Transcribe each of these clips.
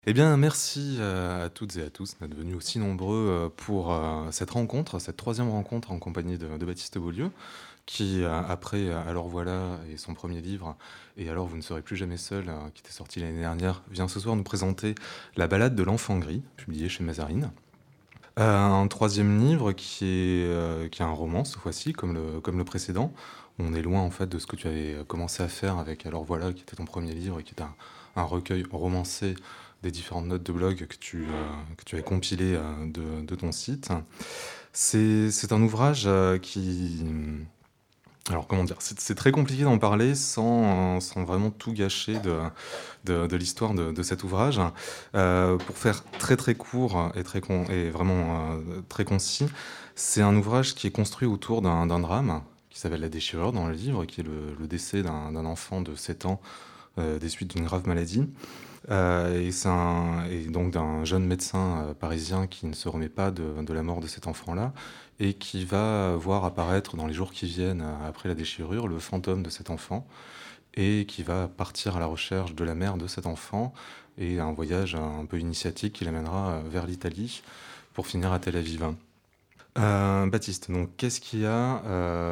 Eh bien, merci à toutes et à tous d'être venus aussi nombreux pour cette rencontre, cette troisième rencontre en compagnie de Baptiste Beaulieu, qui, après Alors voilà et son premier livre, et Alors vous ne serez plus jamais seul, qui était sorti l'année dernière, vient ce soir nous présenter La balade de l'enfant gris, publié chez Mazarine. Un troisième livre qui est un roman cette fois-ci, comme le précédent. On est loin en fait de ce que tu avais commencé à faire avec Alors voilà, qui était ton premier livre et qui est un recueil romancé des différentes notes de blog que tu avais compilé de ton site. C'est un ouvrage qui... Alors comment dire, c'est très compliqué d'en parler sans vraiment tout gâcher de l'histoire de cet ouvrage. Pour faire très très court et vraiment très concis, c'est un ouvrage qui est construit autour d'un drame qui s'appelle La déchirure dans le livre, qui est le décès d'un enfant de 7 ans des suites d'une grave maladie. Et donc d'un jeune médecin parisien qui ne se remet pas de la mort de cet enfant-là et qui va voir apparaître dans les jours qui viennent après la déchirure le fantôme de cet enfant et qui va partir à la recherche de la mère de cet enfant et un voyage un peu initiatique qui l'amènera vers l'Italie pour finir à Tel Aviv. Baptiste, donc qu'est-ce qu'il y a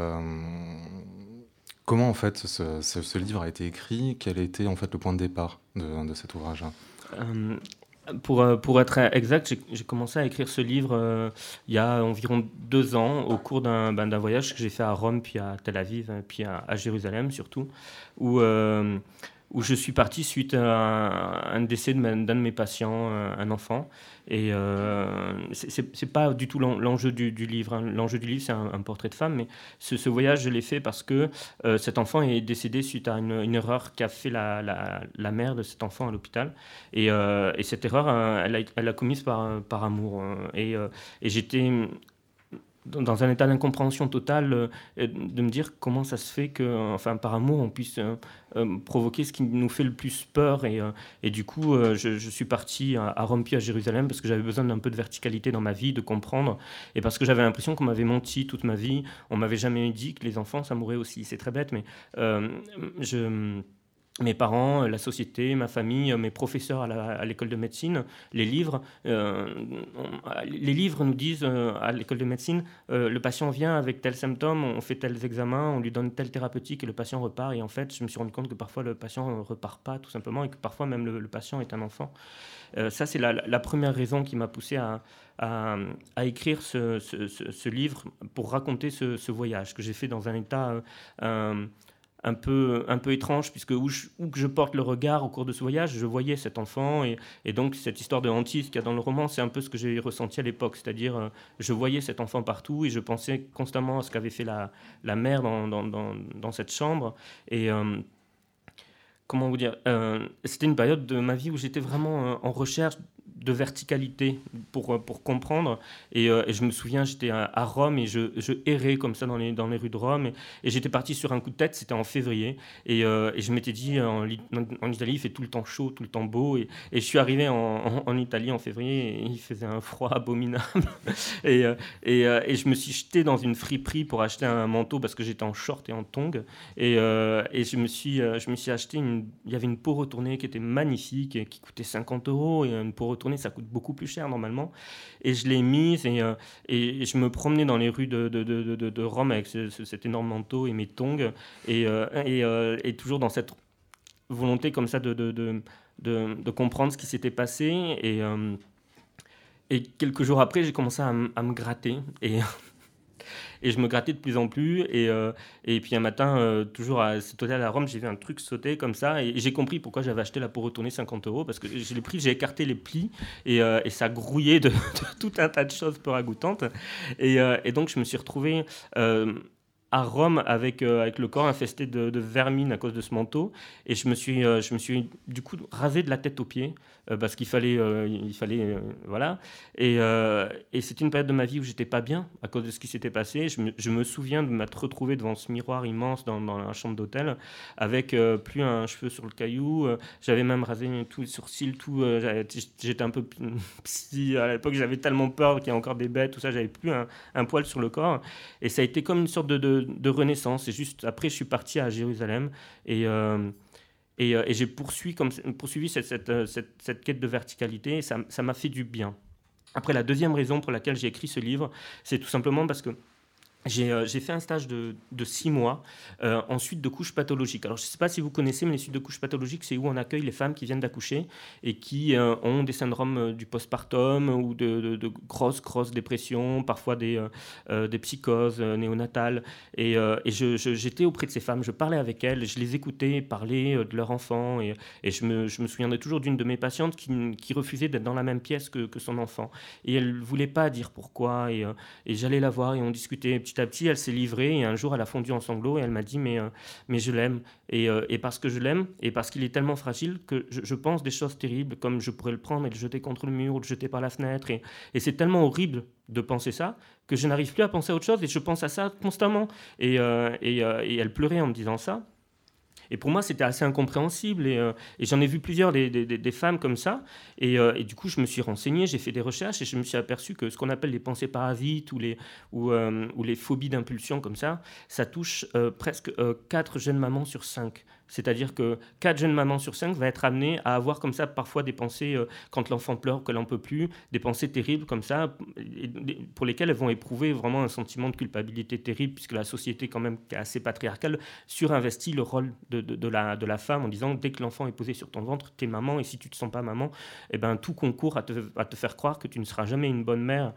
Comment en fait ce livre a été écrit? Quel a été en fait le point de départ de cet ouvrage? Euh, pour être exact, j'ai commencé à écrire ce livre il y a environ 2 ans, au cours d'un voyage que j'ai fait à Rome, puis à Tel Aviv, puis à Jérusalem surtout, où, euh, où je suis parti suite à un décès d'un de mes patients, un enfant. Et c'est pas du tout l'enjeu du livre, hein. L'enjeu du livre, c'est un portrait de femme, mais ce voyage, je l'ai fait parce que cet enfant est décédé suite à une erreur qu'a fait la mère de cet enfant à l'hôpital. Et cette erreur, elle l'a commise par amour. Et j'étais dans un état d'incompréhension totale de me dire comment ça se fait que, enfin, par amour, on puisse provoquer ce qui nous fait le plus peur. Et du coup, je suis parti à Rome puis à Jérusalem parce que j'avais besoin d'un peu de verticalité dans ma vie, de comprendre. Et parce que j'avais l'impression qu'on m'avait menti toute ma vie. On m'avait jamais dit que les enfants, ça mourrait aussi. C'est très bête, mais euh, je mes parents, la société, ma famille, mes professeurs à l'école de médecine, les livres. Les livres nous disent à l'école de médecine, le patient vient avec tel symptôme, on fait tels examens, on lui donne tel thérapeutique et le patient repart. Et en fait, je me suis rendu compte que parfois le patient ne repart pas tout simplement et que parfois même le patient est un enfant. Ça, c'est la première raison qui m'a poussé à écrire ce livre pour raconter ce voyage que j'ai fait dans un état... un peu étrange, puisque où que je porte le regard au cours de ce voyage, je voyais cet enfant, et donc cette histoire de hantise qu'il y a dans le roman, c'est un peu ce que j'ai ressenti à l'époque, c'est-à-dire je voyais cet enfant partout, et je pensais constamment à ce qu'avait fait la mère dans cette chambre, et comment vous dire, c'était une période de ma vie où j'étais vraiment en recherche de verticalité pour comprendre. Et je me souviens, j'étais à Rome et je errais comme ça dans les rues de Rome. Et j'étais parti sur un coup de tête, c'était en février. Et je m'étais dit, en Italie, il fait tout le temps chaud, tout le temps beau. Et je suis arrivé en Italie en février et il faisait un froid abominable. Et je me suis jeté dans une friperie pour acheter un manteau parce que j'étais en short et en tongs. Et je me suis acheté il y avait une peau retournée qui était magnifique et qui coûtait 50 euros. Et une peau retournée, ça coûte beaucoup plus cher normalement. Et je l'ai mise et je me promenais dans les rues de Rome avec cet énorme manteau et mes tongs. Et toujours dans cette volonté comme ça de comprendre ce qui s'était passé. Et quelques jours après, j'ai commencé à me gratter. Et je me grattais de plus en plus. Et puis un matin, toujours à cet hôtel à Rome, j'ai vu un truc sauter comme ça. Et j'ai compris pourquoi j'avais acheté la peau retournée 50 euros. Parce que je l'ai pris, j'ai écarté les plis. Et ça grouillait de tout un tas de choses peu ragoûtantes. Et donc je me suis retrouvé à Rome avec le corps infesté de vermine à cause de ce manteau. Et je me suis du coup rasé de la tête aux pieds parce voilà. Et c'était une période de ma vie où j'étais pas bien à cause de ce qui s'était passé. Je me souviens de m'être retrouvé devant ce miroir immense dans la chambre d'hôtel avec plus un cheveu sur le caillou. J'avais même rasé tous les sourcils, tout. J'étais un peu psy à l'époque. J'avais tellement peur qu'il y ait encore des bêtes, tout ça. J'avais plus un poil sur le corps. Et ça a été comme une sorte de renaissance. Et juste après, je suis parti à Jérusalem. Et, Et j'ai poursuivi cette quête de verticalité, et ça m'a fait du bien. Après, la deuxième raison pour laquelle j'ai écrit ce livre, c'est tout simplement parce que j'ai fait un stage de 6 mois en suite de couches pathologiques. Alors, je ne sais pas si vous connaissez, mais les suites de couches pathologiques, c'est où on accueille les femmes qui viennent d'accoucher et qui ont des syndromes du postpartum ou de grosses dépressions, parfois des psychoses néonatales. J'étais auprès de ces femmes, je parlais avec elles, je les écoutais parler de leur enfant. Et je me souviendrai toujours d'une de mes patientes qui refusait d'être dans la même pièce que son enfant. Et elle ne voulait pas dire pourquoi. Et j'allais la voir et on discutait. Petit à petit, elle s'est livrée et un jour, elle a fondu en sanglots et elle m'a dit mais je l'aime. Et parce que je l'aime et parce qu'il est tellement fragile que je pense des choses terribles, comme je pourrais le prendre et le jeter contre le mur ou le jeter par la fenêtre. Et c'est tellement horrible de penser ça que je n'arrive plus à penser à autre chose et je pense à ça constamment. Et elle pleurait en me disant ça. Et pour moi, c'était assez incompréhensible. Et j'en ai vu plusieurs des femmes comme ça. Et du coup, je me suis renseigné, j'ai fait des recherches et je me suis aperçu que ce qu'on appelle les pensées parasites ou les phobies d'impulsion comme ça touche presque 4 jeunes mamans sur 5. C'est-à-dire que 4 jeunes mamans sur 5 va être amenées à avoir comme ça parfois des pensées quand l'enfant pleure, que l'on ne peut plus, des pensées terribles comme ça, pour lesquelles elles vont éprouver vraiment un sentiment de culpabilité terrible, puisque la société quand même qui est assez patriarcale surinvestit le rôle de la femme en disant dès que l'enfant est posé sur ton ventre, t'es maman, et si tu ne te sens pas maman, eh ben, tout concourt à te faire croire que tu ne seras jamais une bonne mère.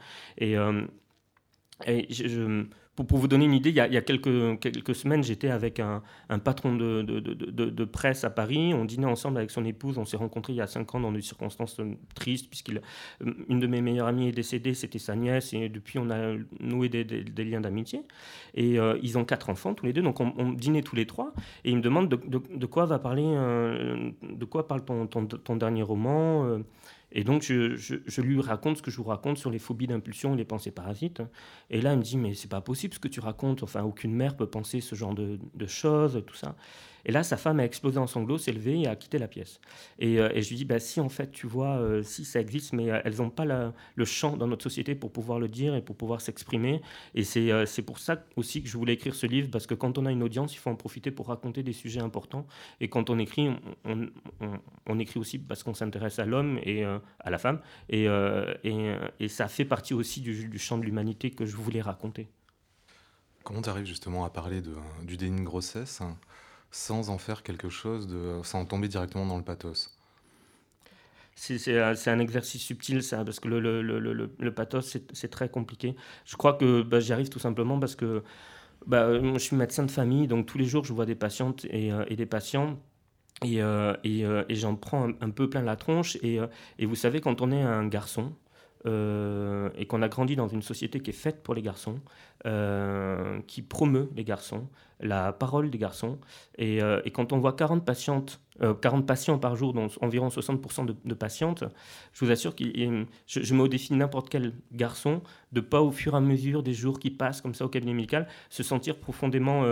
Pour vous donner une idée, il y a quelques semaines, j'étais avec un patron de presse à Paris. On dînait ensemble avec son épouse. On s'est rencontrés il y a 5 ans dans des circonstances tristes, puisqu'une de mes meilleures amies est décédée, c'était sa nièce, et depuis, on a noué des liens d'amitié. Et ils ont 4 enfants, tous les deux, donc on dînait tous les 3. Et il me demande de quoi parle ton dernier roman. Et donc, je lui raconte ce que je vous raconte sur les phobies d'impulsion et les pensées parasites. Et là, il me dit, mais c'est pas possible ce que tu racontes. Enfin, aucune mère peut penser ce genre de choses, tout ça. Et là, sa femme a explosé en sanglots, s'est levée et a quitté la pièce. Et je lui dis, bah, si en fait, tu vois, si ça existe, mais elles n'ont pas le champ dans notre société pour pouvoir le dire et pour pouvoir s'exprimer. Et c'est pour ça aussi que je voulais écrire ce livre, parce que quand on a une audience, il faut en profiter pour raconter des sujets importants. Et quand on écrit, on écrit aussi parce qu'on s'intéresse à l'homme et à la femme. Et ça fait partie aussi du champ de l'humanité que je voulais raconter. Comment tu arrives justement à parler du déni de grossesse sans en faire quelque chose sans tomber directement dans le pathos? C'est un exercice subtil, ça, parce que le pathos, c'est très compliqué. Je crois que j'y arrive tout simplement parce que je suis médecin de famille, donc tous les jours, je vois des patientes et des patients. Et j'en prends un peu plein la tronche. Et vous savez, quand on est un garçon, et qu'on a grandi dans une société qui est faite pour les garçons, qui promeut les garçons, la parole des garçons, et quand on voit 40 patients par jour, dont environ 60% de patientes, je vous assure que je mets au défi n'importe quel garçon de pas, au fur et à mesure des jours qui passent comme ça au cabinet médical, se sentir profondément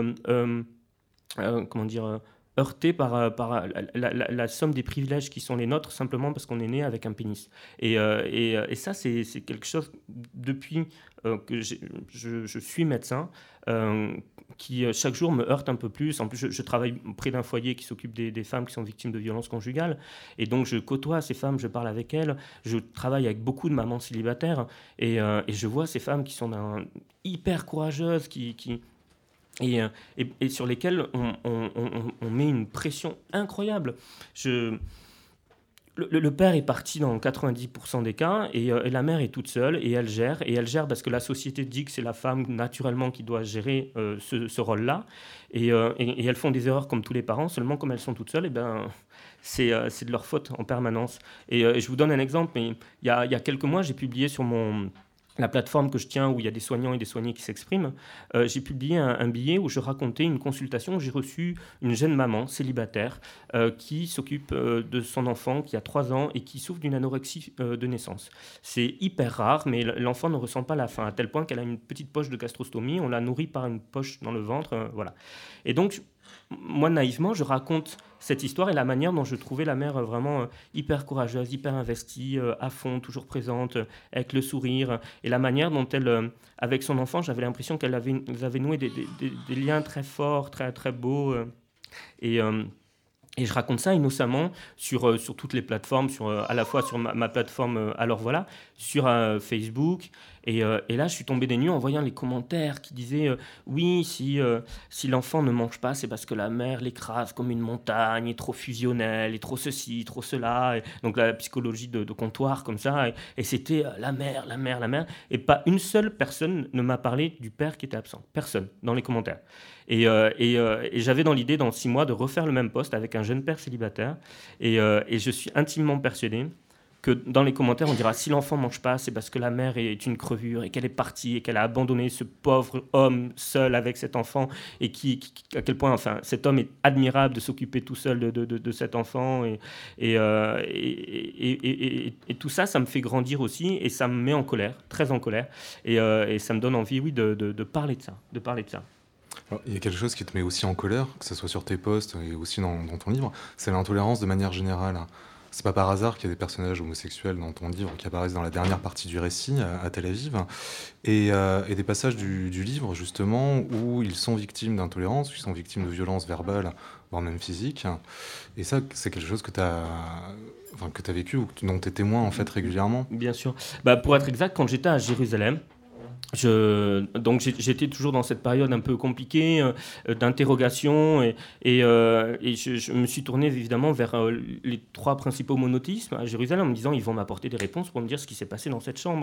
heurté par la somme des privilèges qui sont les nôtres, simplement parce qu'on est né avec un pénis. Et ça, c'est quelque chose, depuis que je suis médecin, qui chaque jour me heurte un peu plus. En plus, je travaille près d'un foyer qui s'occupe des femmes qui sont victimes de violences conjugales. Et donc, je côtoie ces femmes, je parle avec elles. Je travaille avec beaucoup de mamans célibataires. Et je vois ces femmes qui sont hyper courageuses, et sur lesquelles on met une pression incroyable. Le père est parti dans 90% des cas, et la mère est toute seule, et elle gère parce que la société dit que c'est la femme naturellement qui doit gérer ce rôle-là, et elles font des erreurs comme tous les parents, seulement comme elles sont toutes seules, c'est de leur faute en permanence. Et je vous donne un exemple, mais il y a quelques mois, j'ai publié sur la plateforme que je tiens, où il y a des soignants et des soignés qui s'expriment, j'ai publié un billet où je racontais une consultation où j'ai reçu une jeune maman célibataire qui s'occupe de son enfant qui a 3 ans et qui souffre d'une anorexie de naissance. C'est hyper rare, mais l'enfant ne ressent pas la faim, à tel point qu'elle a une petite poche de gastrostomie, on la nourrit par une poche dans le ventre, voilà. Et donc, moi, naïvement, je raconte cette histoire et la manière dont je trouvais la mère vraiment hyper courageuse, hyper investie, à fond, toujours présente, avec le sourire, et la manière dont elle, avec son enfant, j'avais l'impression qu'elle avait noué des liens très forts, très, très beaux. Et Et je raconte ça innocemment sur toutes les plateformes, à la fois sur ma plateforme Alors voilà, sur Facebook. Et là, je suis tombé des nues en voyant les commentaires qui disaient oui, si l'enfant ne mange pas, c'est parce que la mère l'écrase comme une montagne, est trop fusionnelle, est trop ceci, trop cela. Et donc la psychologie de comptoir comme ça. Et c'était la mère, la mère, la mère. Et pas une seule personne ne m'a parlé du père qui était absent. Personne, dans les commentaires. Et j'avais dans l'idée, dans 6 mois, de refaire le même poste avec un jeune père célibataire. Et je suis intimement persuadé que dans les commentaires, on dira si l'enfant ne mange pas, c'est parce que la mère est une crevure et qu'elle est partie et qu'elle a abandonné ce pauvre homme seul avec cet enfant et à quel point enfin, cet homme est admirable de s'occuper tout seul de cet enfant. Et tout ça, ça me fait grandir aussi et ça me met en colère, très en colère. Et ça me donne envie, oui, de parler de ça, Alors, il y a quelque chose qui te met aussi en colère, que ce soit sur tes posts et aussi dans ton livre, c'est l'intolérance de manière générale. C'est pas par hasard qu'il y a des personnages homosexuels dans ton livre qui apparaissent dans la dernière partie du récit, à Tel Aviv, et des passages du livre, justement, où ils sont victimes d'intolérance, où ils sont victimes de violences verbales, voire même physiques. Et ça, c'est quelque chose que tu as vécu ou dont tu es témoin, en fait, régulièrement. Bien sûr. Pour être exact, quand j'étais à Jérusalem, donc j'étais toujours dans cette période un peu compliquée d'interrogation et je me suis tourné évidemment vers les 3 principaux monothéismes à Jérusalem en me disant ils vont m'apporter des réponses pour me dire ce qui s'est passé dans cette chambre.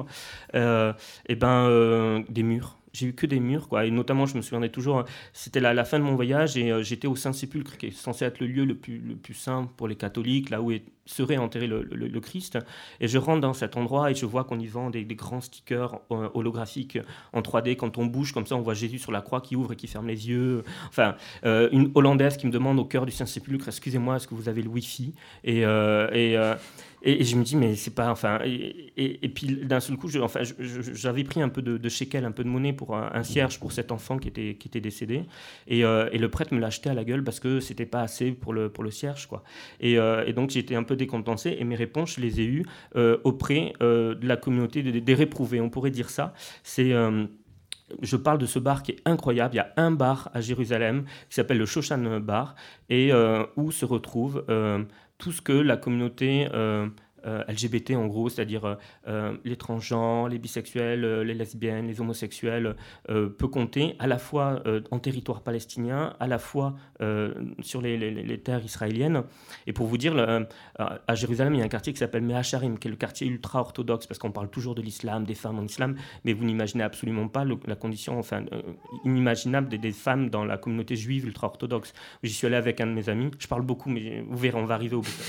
Des murs. J'ai eu que des murs, quoi. Et notamment, je me souviendrai toujours, c'était la fin de mon voyage et j'étais au Saint-Sépulcre, qui est censé être le lieu le plus saint pour les catholiques, là où serait enterré le Christ. Et je rentre dans cet endroit et je vois qu'on y vend des grands stickers holographiques en 3D. Quand on bouge comme ça, on voit Jésus sur la croix qui ouvre et qui ferme les yeux. Enfin, une Hollandaise qui me demande au cœur du Saint-Sépulcre, excusez-moi, est-ce que vous avez le Wi-Fi ? Et je me dis, mais c'est pas. Enfin, et puis d'un seul coup, j'avais pris un peu de shekel, un peu de monnaie pour un cierge pour cet enfant qui était décédé. Et le prêtre me l'a acheté à la gueule parce que c'était pas assez pour le cierge, quoi. Et donc j'étais un peu décompensé. Et mes réponses, je les ai eues auprès de la communauté des réprouvés. On pourrait dire ça. Je parle de ce bar qui est incroyable. Il y a un bar à Jérusalem qui s'appelle le Shoshan Bar et où se retrouve tout ce que la communauté LGBT en gros, c'est-à-dire les transgenres, les bisexuels, les lesbiennes, les homosexuels, peut compter à la fois en territoire palestinien, à la fois sur les terres israéliennes. Et pour vous dire, à Jérusalem, il y a un quartier qui s'appelle Mea Sharim, qui est le quartier ultra-orthodoxe, parce qu'on parle toujours de l'islam, des femmes en islam, mais vous n'imaginez absolument pas la condition inimaginable des femmes dans la communauté juive ultra-orthodoxe. J'y suis allé avec un de mes amis, je parle beaucoup, mais vous verrez, on va arriver au bout.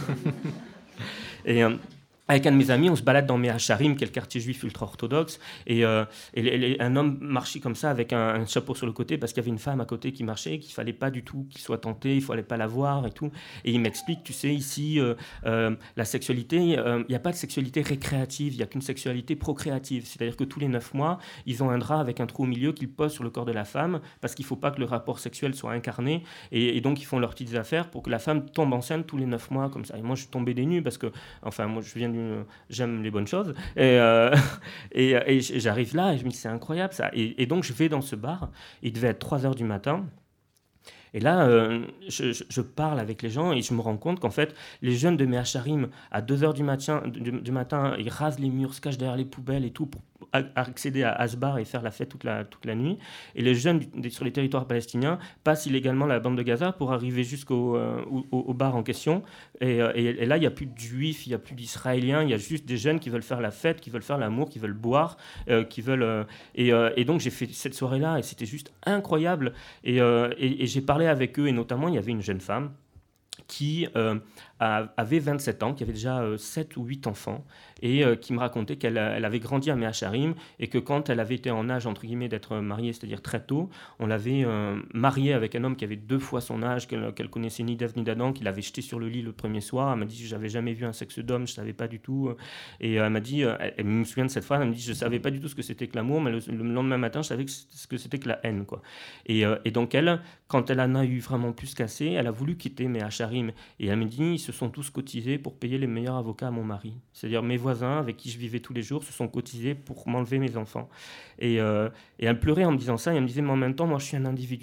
Et avec un de mes amis, on se balade dans Mea Sharim, qui est le quartier juif ultra-orthodoxe, et un homme marchait comme ça avec un chapeau sur le côté parce qu'il y avait une femme à côté qui marchait, qu'il ne fallait pas du tout qu'il soit tenté, il ne fallait pas la voir et tout. Et il m'explique, tu sais, ici, la sexualité, il n'y a pas de sexualité récréative, il n'y a qu'une sexualité procréative. C'est-à-dire que tous les 9 mois, ils ont un drap avec un trou au milieu qu'ils posent sur le corps de la femme parce qu'il ne faut pas que le rapport sexuel soit incarné. Et donc, ils font leurs petites affaires pour que la femme tombe enceinte tous les 9 mois, comme ça. Et moi, je suis tombé des nues parce que, enfin, moi, j'aime les bonnes choses. Et j'arrive là et je me dis, c'est incroyable ça. Et donc, je vais dans ce bar. Il devait être 3 heures du matin. Et là, je parle avec les gens et je me rends compte qu'en fait, les jeunes de Mea Sharim, à 2 heures du matin, ils rasent les murs, se cachent derrière les poubelles et tout pour accéder à ce bar et faire la fête toute la nuit. Et les jeunes sur les territoires palestiniens passent illégalement la bande de Gaza pour arriver jusqu'au au bar en question. Et là, il n'y a plus de juifs, il n'y a plus d'israéliens, il y a juste des jeunes qui veulent faire la fête, qui veulent faire l'amour, qui veulent boire, et donc j'ai fait cette soirée-là et c'était juste incroyable. Et j'ai parlé avec eux et notamment il y avait une jeune femme qui avait 27 ans, qui avait déjà 7 ou 8 enfants, et qui me racontait qu'elle avait grandi à Mea Sharim, et que quand elle avait été en âge, entre guillemets, d'être mariée, c'est-à-dire très tôt, on l'avait mariée avec un homme qui avait 2 fois son âge, qu'elle connaissait ni d'Ève ni d'Adam, qu'il avait jeté sur le lit le premier soir. Elle m'a dit, j'avais jamais vu un sexe d'homme, je savais pas du tout. Et elle m'a dit, elle me souvient de cette phrase, elle me dit, je savais pas du tout ce que c'était que l'amour, mais le lendemain matin, je savais ce que c'était que la haine, quoi. Et donc elle, quand elle en a eu vraiment plus cassé, elle a voulu quitter Mea Sharim, et elle me dit, se sont tous cotisés pour payer les meilleurs avocats à mon mari. C'est-à-dire mes voisins avec qui je vivais tous les jours se sont cotisés pour m'enlever mes enfants. Et elle pleurait en me disant ça, et elle me disait, mais en même temps, moi je suis un individu,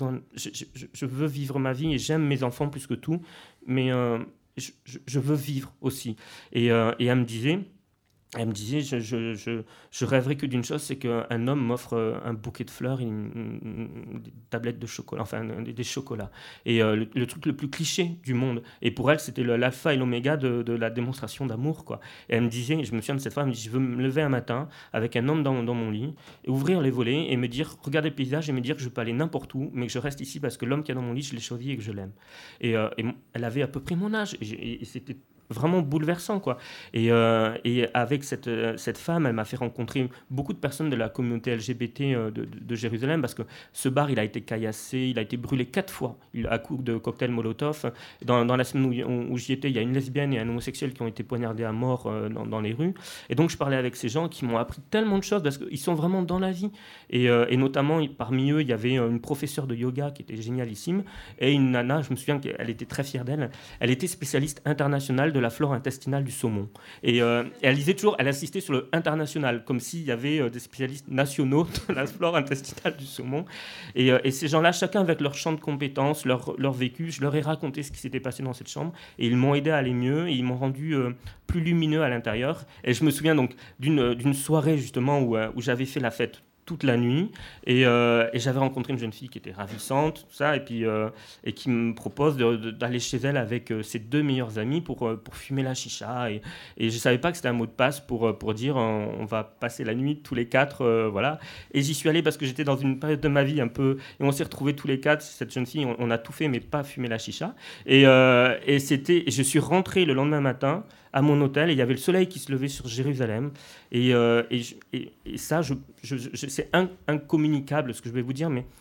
je veux vivre ma vie et j'aime mes enfants plus que tout, mais je veux vivre aussi. Et elle me disait, je rêverais que d'une chose, c'est qu'un homme m'offre un bouquet de fleurs et des tablettes de chocolat, enfin des chocolats. Et le truc le plus cliché du monde. Et pour elle, c'était l'alpha et l'oméga de la démonstration d'amour, quoi. Et elle me disait, je me souviens de cette fois, elle me dit, je veux me lever un matin avec un homme dans mon lit, et ouvrir les volets et me dire, regarder le paysage et me dire que je peux aller n'importe où, mais que je reste ici parce que l'homme qui est dans mon lit, je l'ai choisi et que je l'aime. Et elle avait à peu près mon âge. Et c'était vraiment bouleversant, quoi. Et avec cette femme, elle m'a fait rencontrer beaucoup de personnes de la communauté LGBT de Jérusalem, parce que ce bar, il a été caillassé, il a été brûlé 4 fois à coups de cocktails Molotov. Dans la semaine où j'y étais, il y a une lesbienne et un homosexuel qui ont été poignardés à mort dans les rues. Et donc, je parlais avec ces gens qui m'ont appris tellement de choses, parce qu'ils sont vraiment dans la vie. Et notamment, parmi eux, il y avait une professeure de yoga qui était génialissime, et une nana, je me souviens qu'elle était très fière d'elle, elle était spécialiste internationale de la flore intestinale du saumon. Et elle disait toujours, elle insistait sur le international, comme s'il y avait des spécialistes nationaux de la flore intestinale du saumon. Et ces gens-là, chacun avec leur champ de compétences, leur vécu, je leur ai raconté ce qui s'était passé dans cette chambre, et ils m'ont aidé à aller mieux, et ils m'ont rendu plus lumineux à l'intérieur. Et je me souviens donc d'une soirée justement où j'avais fait la fête toute la nuit, et j'avais rencontré une jeune fille qui était ravissante, tout ça, et qui me propose d'aller chez elle avec ses 2 meilleurs amis pour fumer la chicha, et je ne savais pas que c'était un mot de passe pour dire on va passer la nuit tous les 4, voilà. Et j'y suis allé parce que j'étais dans une période de ma vie un peu, et on s'est retrouvés tous les 4, cette jeune fille, on a tout fait mais pas fumer la chicha, et je suis rentré le lendemain matin à mon hôtel, et il y avait le soleil qui se levait sur Jérusalem, et ça, c'est incommunicable ce que je vais vous dire, mais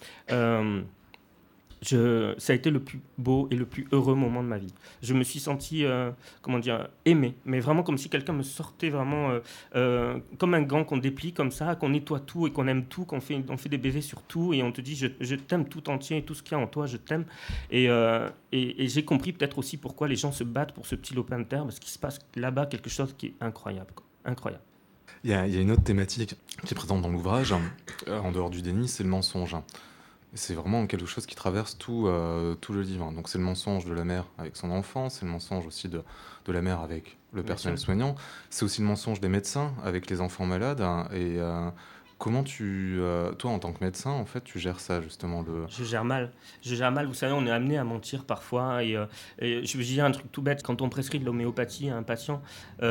ça a été le plus beau et le plus heureux moment de ma vie. Je me suis senti, aimé, mais vraiment comme si quelqu'un me sortait vraiment comme un gant qu'on déplie comme ça, qu'on nettoie tout et qu'on aime tout, on fait des baisers sur tout, et on te dit je t'aime tout entier, tout ce qu'il y a en toi, je t'aime. Et j'ai compris peut-être aussi pourquoi les gens se battent pour ce petit lopin de terre, parce qu'il se passe là-bas quelque chose qui est incroyable, quoi. Incroyable. Il y a une autre thématique qui est présente dans l'ouvrage, en dehors du déni, c'est le mensonge. C'est vraiment quelque chose qui traverse tout le livre. Donc c'est le mensonge de la mère avec son enfant, c'est le mensonge aussi de la mère avec le personnel soignant, c'est aussi le mensonge des médecins avec les enfants malades. Et comment toi en tant que médecin, en fait, tu gères ça justement Je gère mal. Vous savez, on est amené à mentir parfois. Et je vais dire un truc tout bête. Quand on prescrit de l'homéopathie à un patient,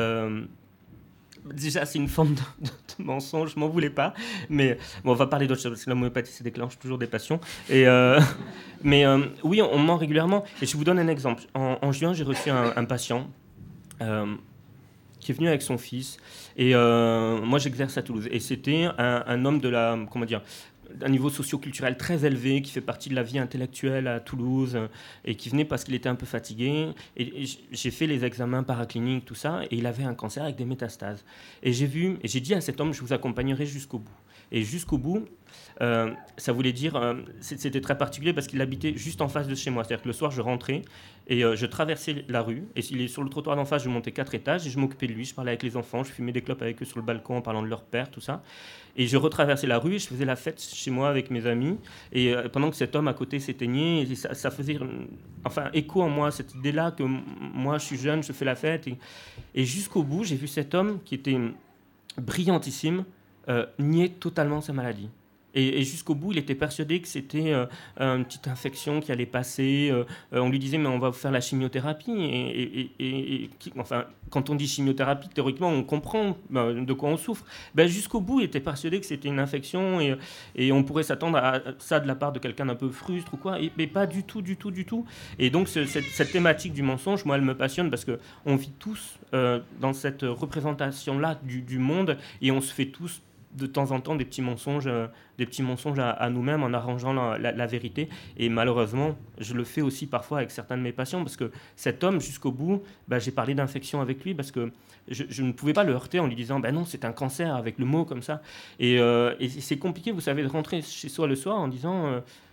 déjà, c'est une forme de mensonge, je m'en voulais pas. Mais bon, on va parler d'autre chose, parce que l'homéopathie, ça déclenche toujours des passions. Mais oui, on ment régulièrement. Et je vous donne un exemple. En juin, j'ai reçu un patient qui est venu avec son fils. Et moi, j'exerce à Toulouse. Et c'était un homme d'un niveau socio-culturel très élevé, qui fait partie de la vie intellectuelle à Toulouse, et qui venait parce qu'il était un peu fatigué. Et j'ai fait les examens paracliniques, tout ça, et il avait un cancer avec des métastases. Et j'ai dit à cet homme, je vous accompagnerai jusqu'au bout. Et jusqu'au bout, ça voulait dire, c'était très particulier parce qu'il habitait juste en face de chez moi. C'est-à-dire que le soir, je rentrais et je traversais la rue. Et s'il est sur le trottoir d'en face, je montais 4 étages et je m'occupais de lui. Je parlais avec les enfants, je fumais des clopes avec eux sur le balcon en parlant de leur père, tout ça. Et je retraversais la rue et je faisais la fête chez moi avec mes amis. Et pendant que cet homme à côté s'éteignait, ça faisait écho en moi, cette idée-là que moi, je suis jeune, je fais la fête. Et jusqu'au bout, j'ai vu cet homme qui était brillantissime nier totalement sa maladie. Et jusqu'au bout, il était persuadé que c'était une petite infection qui allait passer. On lui disait, mais on va vous faire la chimiothérapie. Quand on dit chimiothérapie, théoriquement, on comprend de quoi on souffre. Jusqu'au bout, il était persuadé que c'était une infection et on pourrait s'attendre à ça de la part de quelqu'un d'un peu frustre ou quoi. Mais pas du tout, du tout, du tout. Et donc, cette thématique du mensonge, moi, elle me passionne parce qu'on vit tous dans cette représentation-là du monde, et on se fait tous de temps en temps des petits mensonges à nous-mêmes en arrangeant la vérité. Et malheureusement, je le fais aussi parfois avec certains de mes patients, parce que cet homme, jusqu'au bout, j'ai parlé d'infection avec lui parce que je ne pouvais pas le heurter en lui disant non, c'est un cancer, avec le mot comme ça. Et c'est compliqué, vous savez, de rentrer chez soi le soir en disant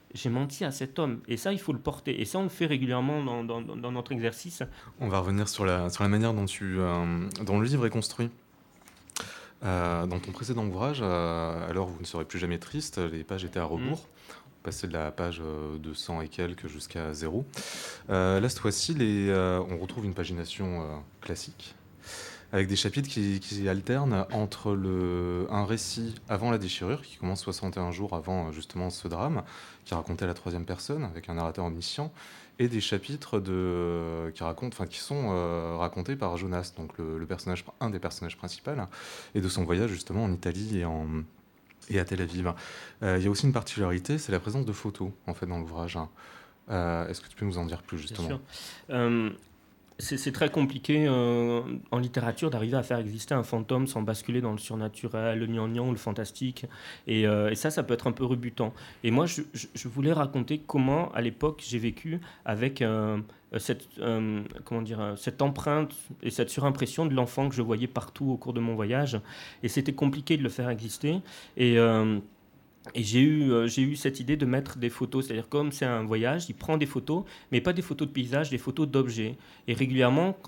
j'ai menti à cet homme. Et ça, il faut le porter. Et ça, on le fait régulièrement dans notre exercice. On va revenir sur la manière dont le livre est construit. Dans ton précédent ouvrage, alors vous ne serez plus jamais triste, les pages étaient à rebours. Passer de la page 200 et quelques jusqu'à 0. Là, cette fois-ci, on retrouve une pagination classique, avec des chapitres qui alternent entre un récit avant la déchirure, qui commence 61 jours avant justement ce drame, qui est raconté à la troisième personne, avec un narrateur omniscient, et des chapitres qui sont racontés par Jonas, donc un des personnages principaux, et de son voyage justement en Italie et à Tel Aviv. Il y a aussi une particularité, c'est la présence de photos en fait dans l'ouvrage. Est-ce que tu peux nous en dire plus justement ? Bien sûr. C'est très compliqué en littérature d'arriver à faire exister un fantôme sans basculer dans le surnaturel, le gnangnan ou le fantastique. Et ça peut être un peu rebutant. Et moi, je voulais raconter comment, à l'époque, j'ai vécu avec cette empreinte et cette surimpression de l'enfant que je voyais partout au cours de mon voyage. Et c'était compliqué de le faire exister. Et j'ai eu cette idée de mettre des photos, c'est-à-dire comme c'est un voyage, il prend des photos, mais pas des photos de paysages, des photos d'objets. Et régulièrement,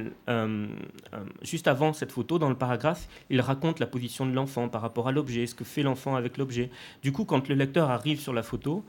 juste avant cette photo, dans le paragraphe, il raconte la position de l'enfant par rapport à l'objet, ce que fait l'enfant avec l'objet. Du coup, quand le lecteur arrive sur la photo,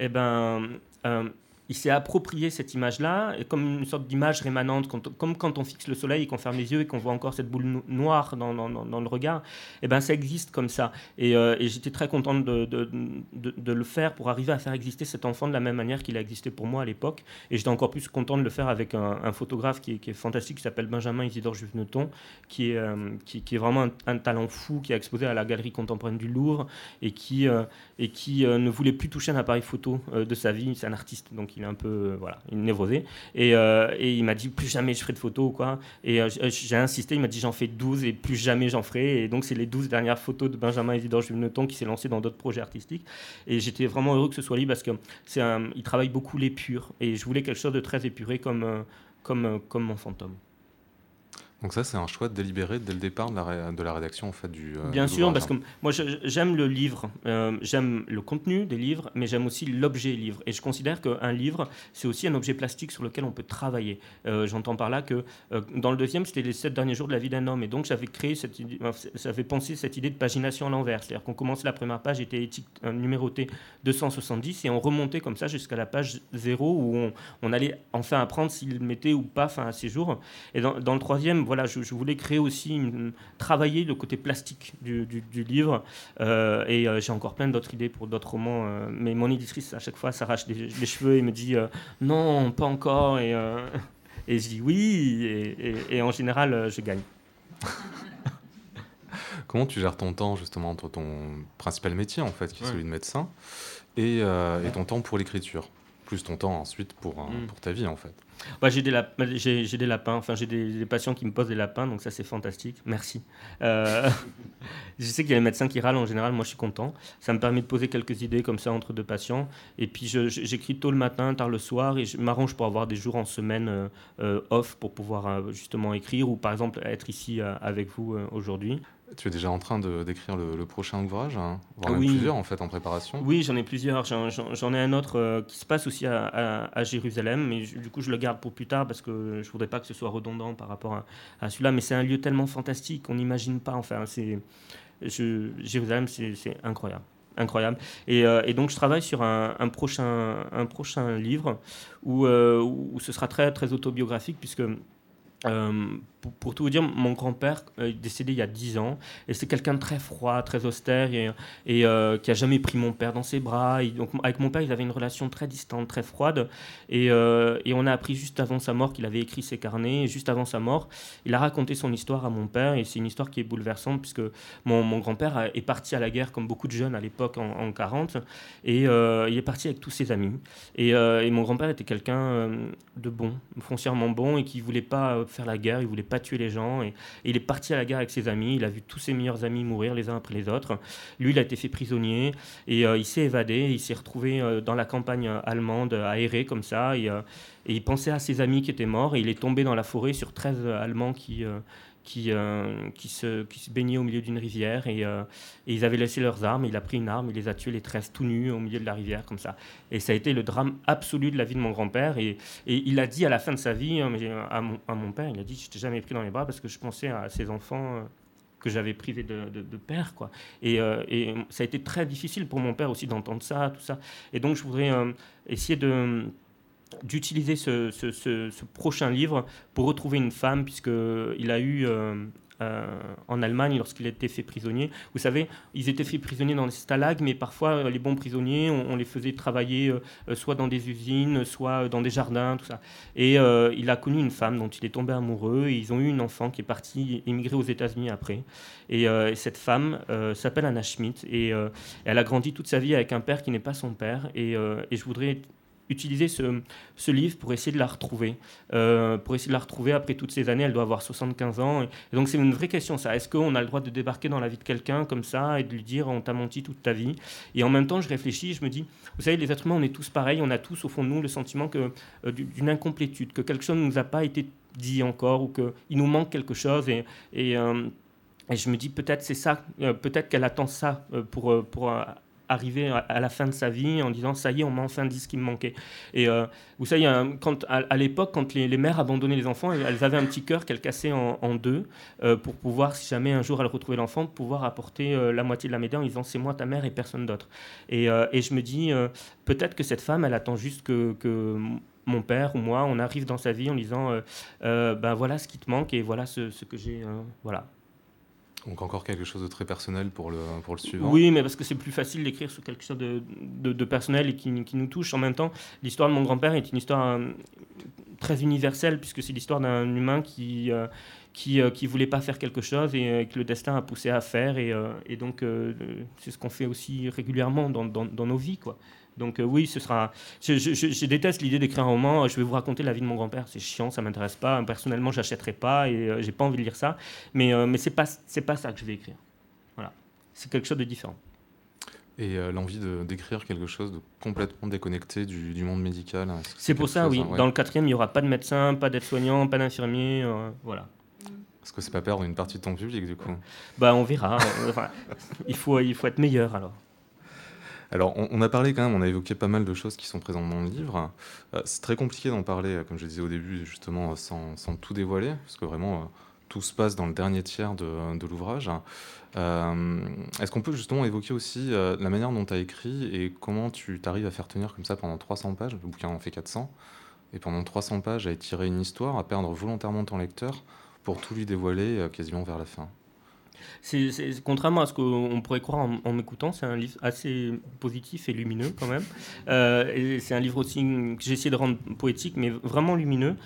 il s'est approprié cette image-là comme une sorte d'image rémanente, comme quand on fixe le soleil et qu'on ferme les yeux et qu'on voit encore cette boule noire dans le regard. Ça existe comme ça. Et j'étais très contente de le faire pour arriver à faire exister cet enfant de la même manière qu'il a existé pour moi à l'époque. Et j'étais encore plus content de le faire avec un photographe qui est fantastique, qui s'appelle Benjamin Isidore Juveneton, qui est vraiment un talent fou, qui a exposé à la Galerie contemporaine du Louvre et qui ne voulait plus toucher un appareil photo de sa vie. C'est un artiste, donc il est un peu il est névrosé. Et il m'a dit plus jamais je ferai de photos, quoi. Et j'ai insisté, il m'a dit j'en fais 12 et plus jamais j'en ferai. Et donc c'est les 12 dernières photos de Benjamin Isidore Juveneton qui s'est lancé dans d'autres projets artistiques. Et j'étais vraiment heureux que ce soit lui parce qu'il travaille beaucoup l'épure. Et je voulais quelque chose de très épuré comme mon fantôme. Donc ça, c'est un choix délibéré dès le départ de la rédaction en fait, Bien sûr, parce que moi j'aime le livre, j'aime le contenu des livres, mais j'aime aussi l'objet livre. Et je considère qu'un livre, c'est aussi un objet plastique sur lequel on peut travailler. J'entends par là que dans le deuxième, c'était les 7 derniers jours de la vie d'un homme. Et donc j'avais pensé cette idée de pagination à l'envers. C'est-à-dire qu'on commençait la première page, était numérotée 270, et on remontait comme ça jusqu'à la page 0, où on allait enfin apprendre s'il mettait ou pas fin à ses jours. Et dans le troisième, voilà, je voulais créer aussi, travailler le côté plastique du livre. Et j'ai encore plein d'autres idées pour d'autres romans. Mais mon éditrice, à chaque fois, s'arrache les cheveux et me dit non, pas encore. Et je dis oui. Et en général, je gagne. Comment tu gères ton temps, justement, entre ton principal métier, en fait, qui est celui de médecin, et ton temps pour l'écriture, plus ton temps ensuite pour ta vie, en fait? J'ai des lapins, enfin j'ai des patients qui me posent des lapins, donc ça c'est fantastique, merci. Je sais qu'il y a les médecins qui râlent en général, moi je suis content. Ça me permet de poser quelques idées comme ça entre deux patients. Et puis j'écris tôt le matin, tard le soir, et je m'arrange pour avoir des jours en semaine off pour pouvoir justement écrire, ou par exemple être ici avec vous aujourd'hui. Tu es déjà en train d'écrire le prochain ouvrage, hein, voire même Oui. plusieurs en fait en préparation. Oui, j'en ai plusieurs. J'en ai un autre qui se passe aussi à Jérusalem, mais du coup je le garde pour plus tard parce que je voudrais pas que ce soit redondant par rapport à celui-là. Mais c'est un lieu tellement fantastique, on n'imagine pas. Enfin, Jérusalem, c'est incroyable. Incroyable. Et donc je travaille sur un prochain livre où ce sera très, très autobiographique puisque pour tout vous dire, mon grand-père est décédé il y a 10 ans et c'est quelqu'un de très froid, très austère et qui a jamais pris mon père dans ses bras. Donc, avec mon père, ils avaient une relation très distante, très froide et on a appris juste avant sa mort qu'il avait écrit ses carnets. Et juste avant sa mort, il a raconté son histoire à mon père et c'est une histoire qui est bouleversante puisque mon grand-père est parti à la guerre comme beaucoup de jeunes à l'époque en 40 et il est parti avec tous ses amis et mon grand-père était quelqu'un de bon, foncièrement bon et qui voulait pas faire la guerre, il voulait pas tuer les gens et il est parti à la guerre avec ses amis, il a vu tous ses meilleurs amis mourir les uns après les autres. Lui, il a été fait prisonnier et il s'est évadé, il s'est retrouvé dans la campagne allemande aéré comme ça et il pensait à ses amis qui étaient morts et il est tombé dans la forêt sur 13 Allemands qui qui se baignaient au milieu d'une rivière et ils avaient laissé leurs armes. Il a pris une arme, il les a tués les 13 tout nus au milieu de la rivière comme ça. Et ça a été le drame absolu de la vie de mon grand-père. Et il a dit à la fin de sa vie à mon père, il a dit: je t'ai jamais pris dans les bras parce que je pensais à ces enfants que j'avais privés de père, quoi. Et ça a été très difficile pour mon père aussi d'entendre ça, tout ça. Et donc je voudrais essayer d'utiliser ce prochain livre pour retrouver une femme, puisqu'il a eu en Allemagne, lorsqu'il a été fait prisonnier, vous savez, ils étaient faits prisonniers dans les stalags, mais parfois les bons prisonniers, on les faisait travailler soit dans des usines, soit dans des jardins, tout ça. Et il a connu une femme dont il est tombé amoureux, et ils ont eu une enfant qui est partie émigrer aux États-Unis après. Et cette femme s'appelle Anna Schmidt, et elle a grandi toute sa vie avec un père qui n'est pas son père, et je voudrais utiliser ce livre pour essayer de la retrouver. Après toutes ces années. Elle doit avoir 75 ans. Et donc c'est une vraie question, ça. Est-ce qu'on a le droit de débarquer dans la vie de quelqu'un comme ça et de lui dire: on t'a menti toute ta vie? Et en même temps, je réfléchis, je me dis, vous savez, les êtres humains, on est tous pareils. On a tous au fond de nous le sentiment d'une incomplétude, que quelque chose ne nous a pas été dit encore, ou qu'il nous manque quelque chose. Et je me dis, peut-être c'est ça, peut-être qu'elle attend ça pour arriver à la fin de sa vie en disant: ça y est, on m'a enfin dit ce qui me manquait. Et vous savez, à l'époque, quand les mères abandonnaient les enfants, elles avaient un petit cœur qu'elles cassaient en deux pour pouvoir, si jamais un jour elles retrouvaient l'enfant, pouvoir apporter la moitié de la médaille en disant: c'est moi ta mère et personne d'autre. Et je me dis, peut-être que cette femme, elle attend juste que mon père ou moi, on arrive dans sa vie en disant: ben voilà ce qui te manque et voilà ce que j'ai. Voilà. Donc encore quelque chose de très personnel pour le suivant. Oui, mais parce que c'est plus facile d'écrire sur quelque chose de personnel et qui nous touche. En même temps, l'histoire de mon grand-père est une histoire très universelle, puisque c'est l'histoire d'un humain qui voulait pas faire quelque chose et que le destin a poussé à faire. Et donc, c'est ce qu'on fait aussi régulièrement dans nos vies, quoi. Donc oui, ce sera. Je déteste l'idée d'écrire un roman. Je vais vous raconter la vie de mon grand-père. C'est chiant, ça m'intéresse pas. Personnellement, j'achèterai pas et j'ai pas envie de lire ça. Mais c'est pas ça que je vais écrire. Voilà, c'est quelque chose de différent. Et l'envie d'écrire quelque chose de complètement déconnecté du monde médical. C'est pour ça, oui. Ouais. Dans le 4e, il n'y aura pas de médecin, pas d'aide-soignant, pas d'infirmier. Voilà. Est-ce que c'est pas perdre une partie de ton public, du coup? Bah, on verra. Enfin, il faut être meilleur, alors. Alors, on a parlé quand même, on a évoqué pas mal de choses qui sont présentes dans le livre. C'est très compliqué d'en parler, comme je disais au début, justement, sans tout dévoiler, parce que vraiment, tout se passe dans le dernier tiers de l'ouvrage. Est-ce qu'on peut justement évoquer aussi la manière dont tu as écrit et comment tu t'arrives à faire tenir comme ça pendant 300 pages? Le bouquin en fait 400. Et pendant 300 pages, à étirer une histoire, à perdre volontairement ton lecteur pour tout lui dévoiler quasiment vers la fin. Contrairement à ce qu'on pourrait croire en m'écoutant, c'est un livre assez positif et lumineux quand même. Et c'est un livre aussi que j'ai essayé de rendre poétique, mais vraiment lumineux.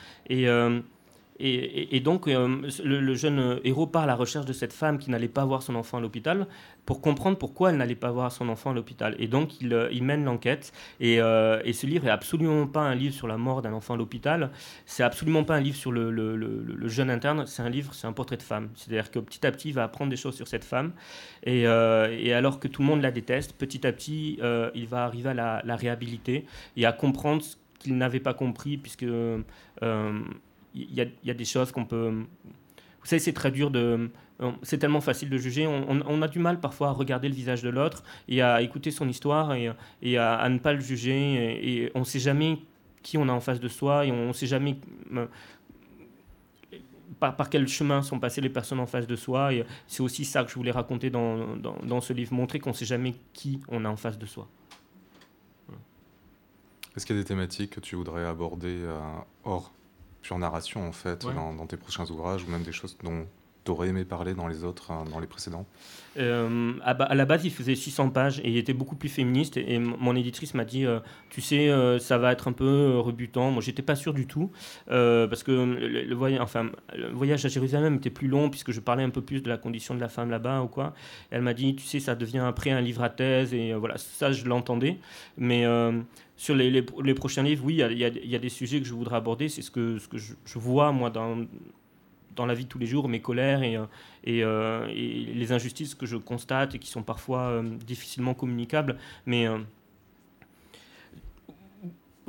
Et donc, le jeune héros part à la recherche de cette femme qui n'allait pas voir son enfant à l'hôpital pour comprendre pourquoi elle n'allait pas voir son enfant à l'hôpital. Et donc, il mène l'enquête. Et ce livre n'est absolument pas un livre sur la mort d'un enfant à l'hôpital. C'est absolument pas un livre sur le jeune interne. C'est un portrait de femme. C'est-à-dire que petit à petit, il va apprendre des choses sur cette femme. Et alors que tout le monde la déteste, petit à petit, il va arriver à la réhabiliter et à comprendre ce qu'il n'avait pas compris, puisque... il y a des choses qu'on peut... Vous savez, c'est très dur c'est tellement facile de juger. On a du mal parfois à regarder le visage de l'autre et à écouter son histoire et à ne pas le juger. Et on ne sait jamais qui on a en face de soi et on ne sait jamais par quel chemin sont passées les personnes en face de soi. Et c'est aussi ça que je voulais raconter dans ce livre, montrer qu'on ne sait jamais qui on a en face de soi. Est-ce qu'il y a des thématiques que tu voudrais aborder hors pure narration, en fait, ouais, dans tes prochains ouvrages, ou même des choses dont tu aurais aimé parler dans les autres, dans les précédents? À la base, il faisait 600 pages et il était beaucoup plus féministe. Et mon éditrice m'a dit, tu sais, ça va être un peu rebutant. Moi, j'étais pas sûr du tout, parce que le voyage à Jérusalem était plus long, puisque je parlais un peu plus de la condition de la femme là-bas ou quoi. Et elle m'a dit, tu sais, ça devient après un livre à thèse. Et voilà, ça, je l'entendais. Mais... sur les prochains livres, oui, il y a des sujets que je voudrais aborder. C'est ce que je vois, moi, dans la vie de tous les jours, mes colères et les injustices que je constate et qui sont parfois difficilement communicables. Mais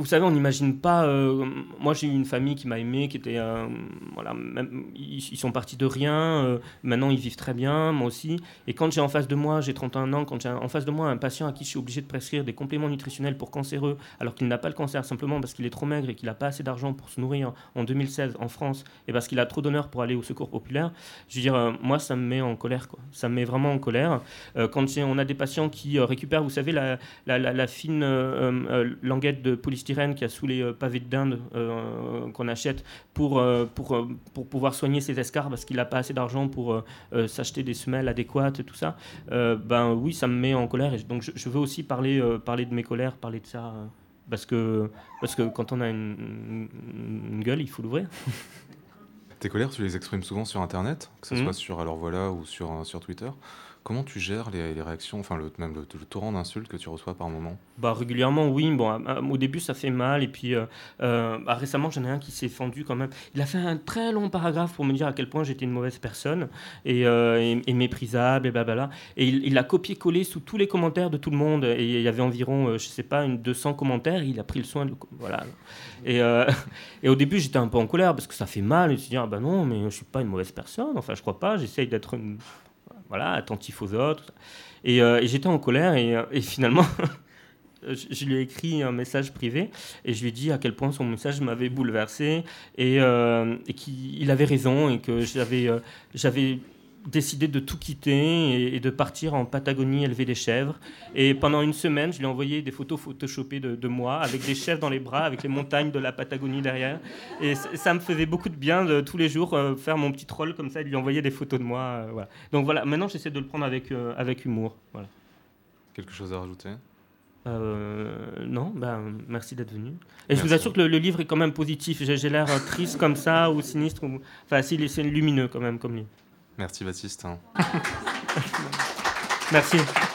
vous savez, on n'imagine pas. Moi, j'ai eu une famille qui m'a aimé, qui était. Voilà, même, ils sont partis de rien. Maintenant, ils vivent très bien, moi aussi. Et quand j'ai en face de moi, j'ai 31 ans, quand j'ai en face de moi un patient à qui je suis obligé de prescrire des compléments nutritionnels pour cancéreux, alors qu'il n'a pas le cancer simplement parce qu'il est trop maigre et qu'il n'a pas assez d'argent pour se nourrir en 2016 en France, et parce qu'il a trop d'honneur pour aller au secours populaire, je veux dire, moi, ça me met en colère, quoi. Ça me met vraiment en colère. Quand on a des patients qui récupèrent, vous savez, la fine languette de polystyrène qu'il y a sous les pavés de dinde qu'on achète pour pouvoir soigner ses escarres parce qu'il n'a pas assez d'argent pour s'acheter des semelles adéquates et tout ça, ben oui, ça me met en colère. Et donc je veux aussi parler de mes colères, parler de ça, parce que quand on a une gueule, il faut l'ouvrir. Tes colères, tu les exprimes souvent sur Internet, que ce soit sur Alors Voilà ou sur Twitter. Comment tu gères les réactions, enfin même le torrent d'insultes que tu reçois par moment? Bah, régulièrement, oui. Bon, au début, ça fait mal. Et puis, récemment, j'en ai un qui s'est fendu quand même. Il a fait un très long paragraphe pour me dire à quel point j'étais une mauvaise personne et méprisable et blablabla. Et il a copié-collé sous tous les commentaires de tout le monde. Et il y avait environ, je sais pas, 200 commentaires. Et il a pris le soin de... Voilà. Et au début, j'étais un peu en colère parce que ça fait mal. Et je me suis dit, ah bah non, mais je suis pas une mauvaise personne. Enfin, je crois pas. J'essaye d'être voilà, attentif aux autres. Et j'étais en colère et finalement, je lui ai écrit un message privé et je lui ai dit à quel point son message m'avait bouleversé et qu'il avait raison et que j'avais décidé de tout quitter et de partir en Patagonie élever des chèvres. Et pendant une semaine, je lui ai envoyé des photos photoshopées de moi avec des chèvres dans les bras, avec les montagnes de la Patagonie derrière. Et ça me faisait beaucoup de bien de tous les jours faire mon petit troll comme ça et de lui envoyer des photos de moi. Voilà. Donc voilà, maintenant j'essaie de le prendre avec humour. Voilà. Quelque chose à rajouter? Non, merci d'être venu. Et je vous assure que le livre est quand même positif. J'ai l'air triste comme ça ou sinistre. Enfin, c'est lumineux quand même comme livre. Merci Baptiste. Merci.